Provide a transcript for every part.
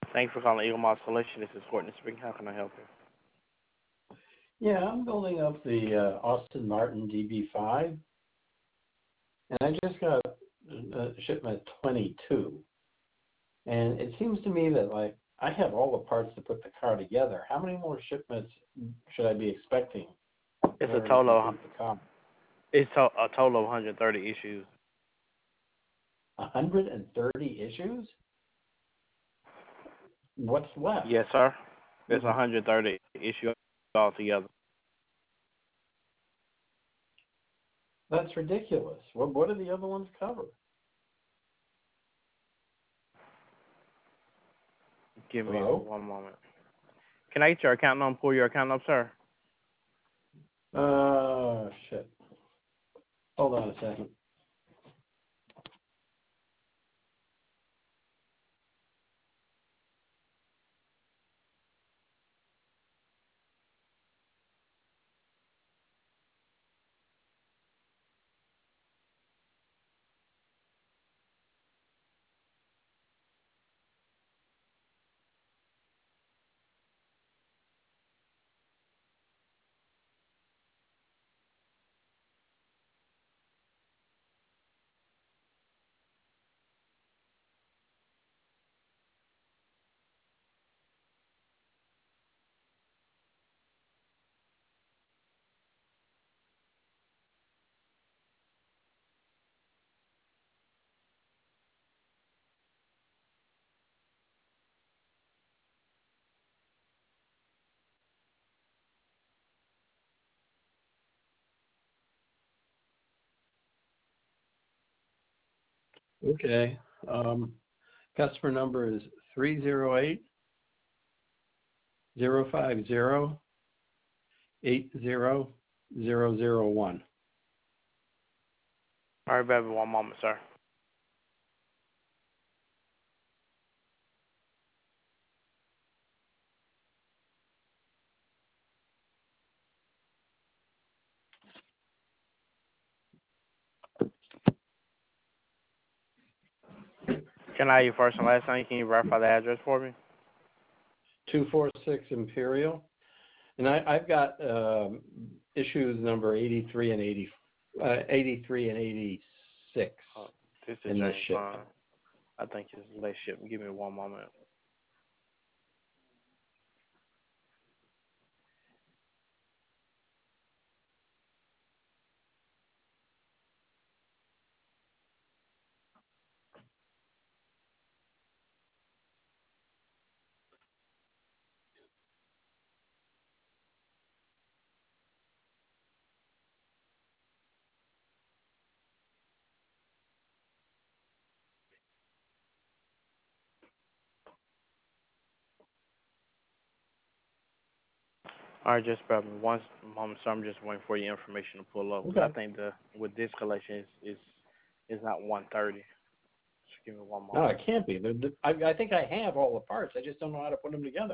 Thanks for calling Eagle Moss Collection. This is Courtney speaking. How can I help you? Yeah, I'm building up the Austin Martin DB5, and I just got shipment 22. And it seems to me that, like, I have all the parts to put the car together. How many more shipments should I be expecting in It's a order to total. complete the car? A total of 130 issues. 130 issues? What's left? Yes, sir. There's Mhm. 130 issues altogether. That's ridiculous. What do the other ones cover? Give me Hello? one moment. Can I get your account number? Pull your account up, sir. Shit. Hold on a second. Okay. Customer number is 308-050-80001. All right, baby. One moment, sir. Can I have your first and last name? Can you verify the address for me? 246 Imperial. And I've got issues number 83 and 83 and 86 Oh, this is in this James Bond. shipment. I think it's late shipment. Give me one moment. All right, just bear with me one moment, sir. I'm just waiting for your information to pull up because I Okay. think the with this collection is not 130. Just give me one No, moment. it can't be. I think I have all the parts. I just don't know how to put them together.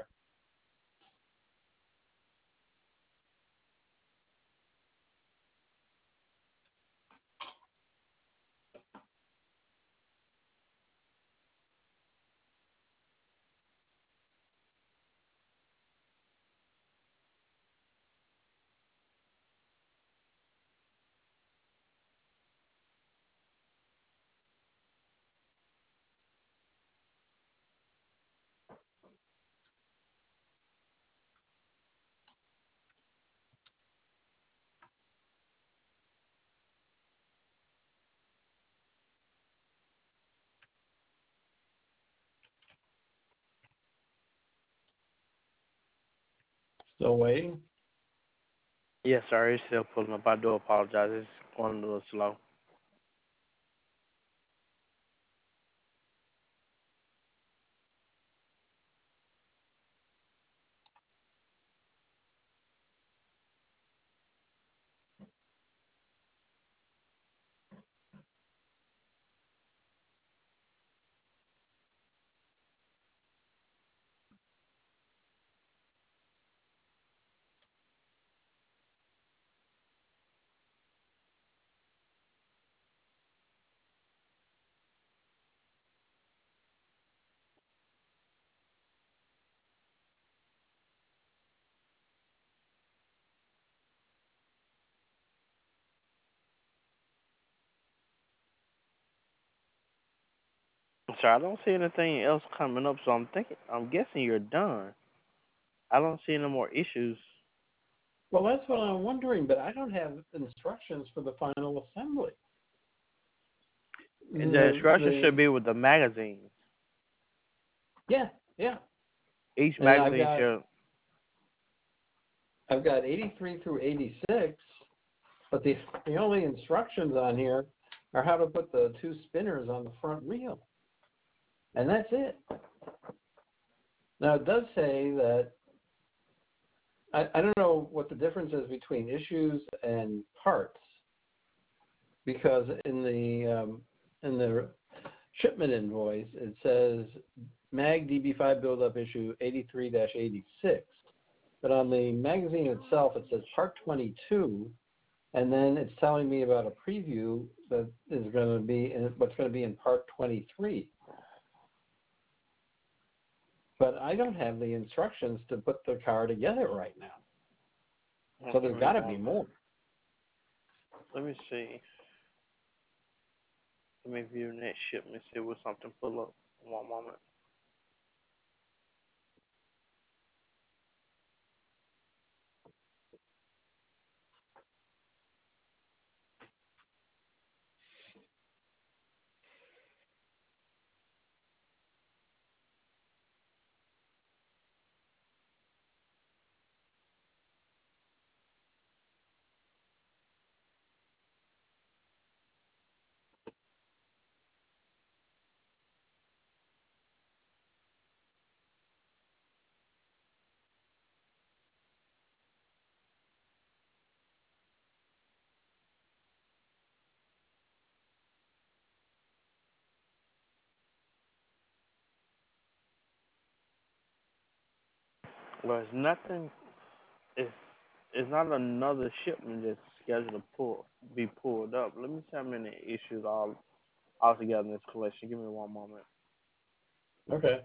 Still waiting? Yes, sir. It's still pulling up. I do apologize. It's going a little slow. sir. I don't see anything else coming up, so I'm guessing you're done. I don't see any more issues. Well, that's what I'm wondering, but I don't have instructions for the final assembly. The instructions should be with the magazines. Yeah, yeah. Each And magazine should. I've got 83 through 86, but the only instructions on here are how to put the two spinners on the front wheel. And that's it. Now, it does say that, I don't know what the difference is between issues and parts, because in the shipment invoice, it says MAG DB5 buildup issue 83-86. But on the magazine itself, it says part 22, and then it's telling me about a preview that is going to be what's going to be in part 23. But I don't have the instructions to put the car together right now. So there's got to be more. Let me see. Let me view next shipment, see what something pull up. One moment. Well, it's nothing. It's not another shipment that's scheduled to be pulled up. Let me see how many issues all together in this collection. Give me one moment. Okay.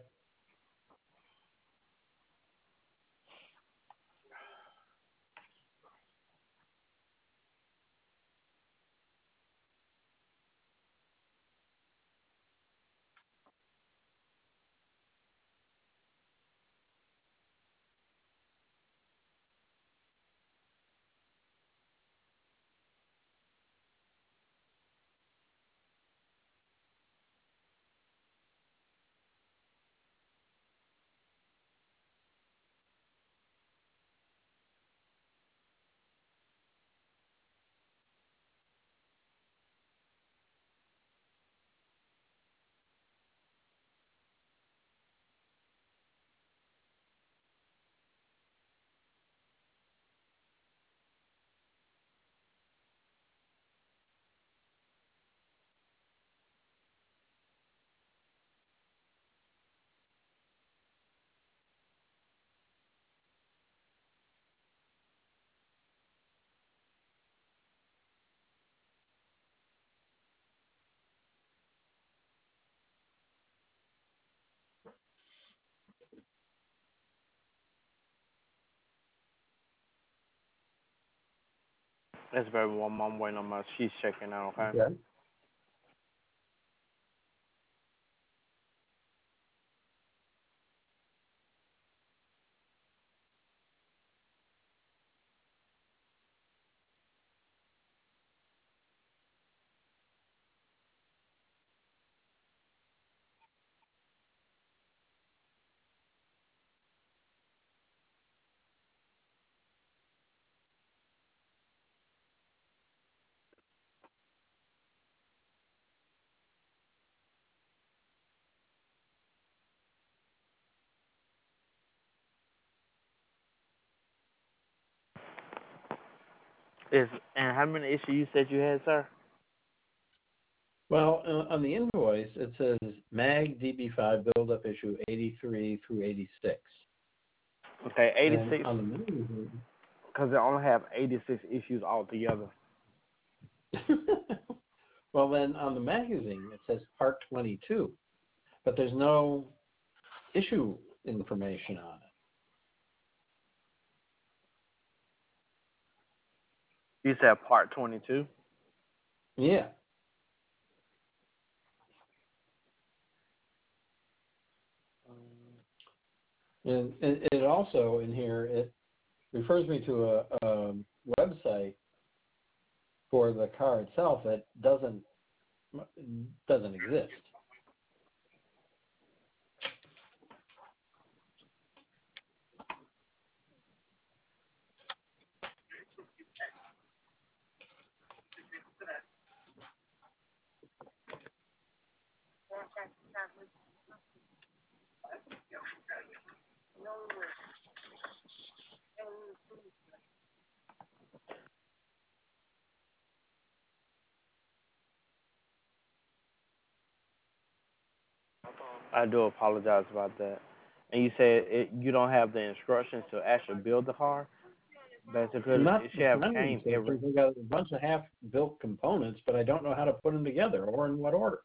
That's very one moment. I'm waiting on my. She's checking out. Okay. Okay. And how many issues you said you had, sir? Well, on the invoice, it says MAG DB5 buildup issue 83 through 86. Okay, And 86. on the magazine, Because they only have 86 issues altogether. well, then on the magazine, it says part 22, but there's no issue information on You said part 22. it. Yeah. And it also in here, it refers me to a website for the car itself that doesn't exist. I do apologize about that. And you said you don't have the instructions to actually build the car. Basically, Not it the should have front end came every. systems. I've got a bunch of half-built components, but I don't know how to put them together or in what order.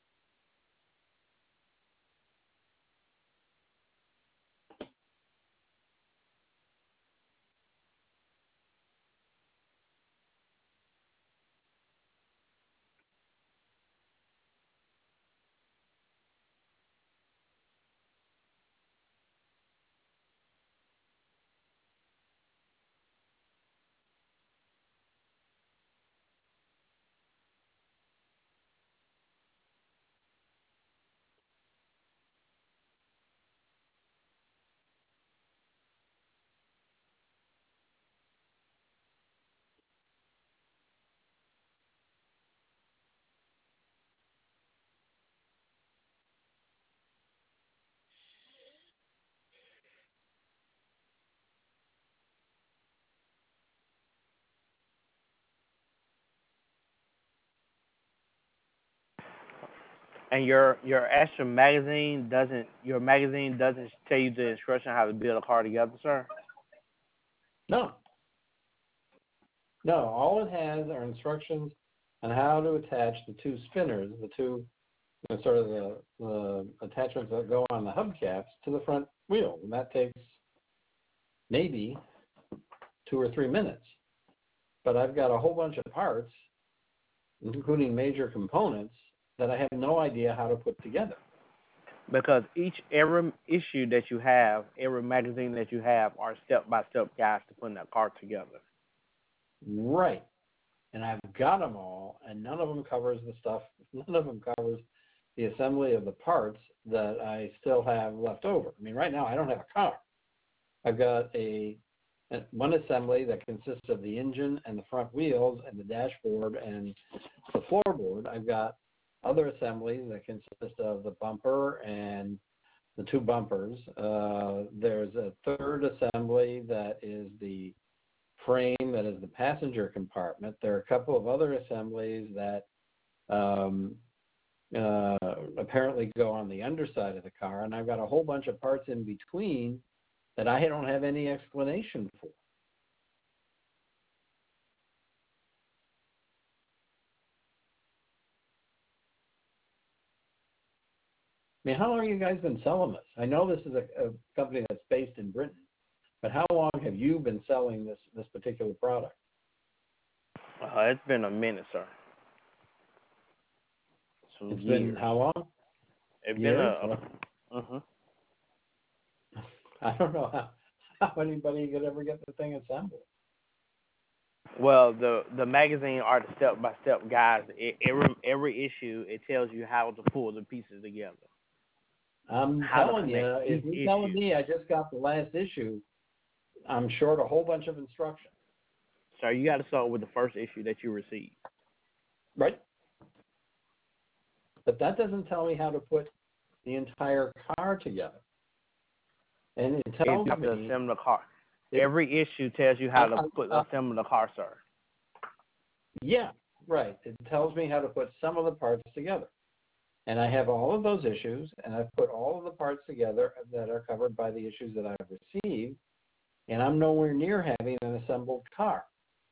And your actual magazine doesn't tell you the instruction how to build a car together, sir. No, no. All it has are instructions on how to attach the two spinners, the two sort of the attachments that go on the hubcaps to the front wheel, and that takes maybe 2 or 3 minutes. But I've got a whole bunch of parts, including major components, that I have no idea how to put together. Because every issue that you have, every magazine that you have, are step by step guides to putting that car together. Right. And I've got them all, and none of them covers the stuff, none of them covers the assembly of the parts that I still have left over. I mean, right now I don't have a car. I've got one assembly that consists of the engine and the front wheels and the dashboard and the floorboard. I've got other assemblies that consist of the bumper and the two bumpers. There's a third assembly that is the frame that is the passenger compartment. There are a couple of other assemblies that apparently go on the underside of the car, and I've got a whole bunch of parts in between that I don't have any explanation for. I mean, how long have you guys been selling this? I know this is a company that's based in Britain, but how long have you been selling this particular product? It's been a minute, sir. Some It's been years. how long? It's been Years? a. Mhm. I don't know how anybody could ever get the thing assembled. Well, the magazine are the step by step guides. Every issue it tells you how to pull the pieces together. I'm How to telling connect you, if each you're telling issue. me I just got the last issue, I'm short a whole bunch of instructions. So you got to start with the first issue that you received. Right? But that doesn't tell me how to put the entire car together. And it You tells have to me assemble the car. Every issue tells you how to assemble the car, sir. yeah, right. It tells me how to put some of the parts together. And I have all of those issues, and I've put all of the parts together that are covered by the issues that I've received, and I'm nowhere near having an assembled car.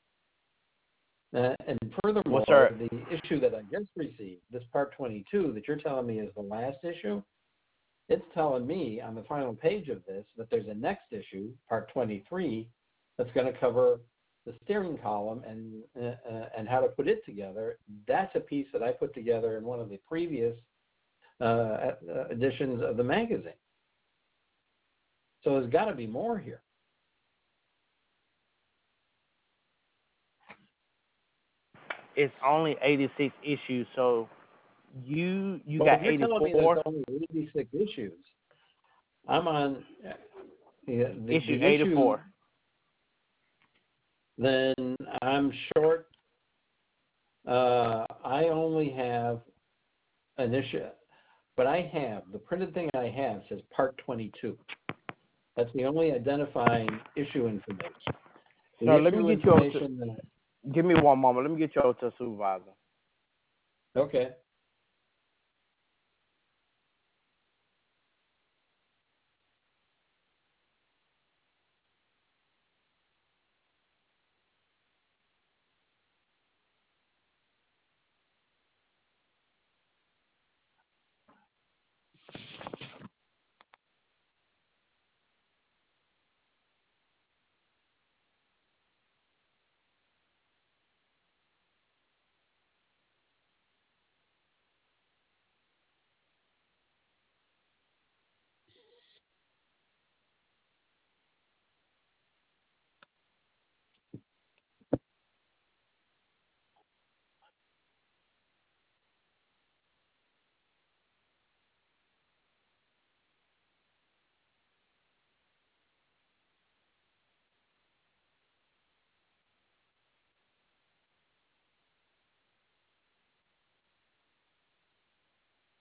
And furthermore, Well, sir, the issue that I just received, this part 22 that you're telling me is the last issue, it's telling me on the final page of this that there's a next issue, part 23, that's going to cover the steering column and how to put it together. That's a piece that I put together in one of the previous editions of the magazine. So there's got to be more here. It's only 86 issues, so you Well, got if you're telling me there's 84. only 86 issues, I'm on the Issue issue. 84. Then I'm short. I only have an issue, but the printed thing I have says Part 22. That's the only identifying issue information. The So let issue me get you over to. information that Give me one moment. Let me get you over to a supervisor. okay.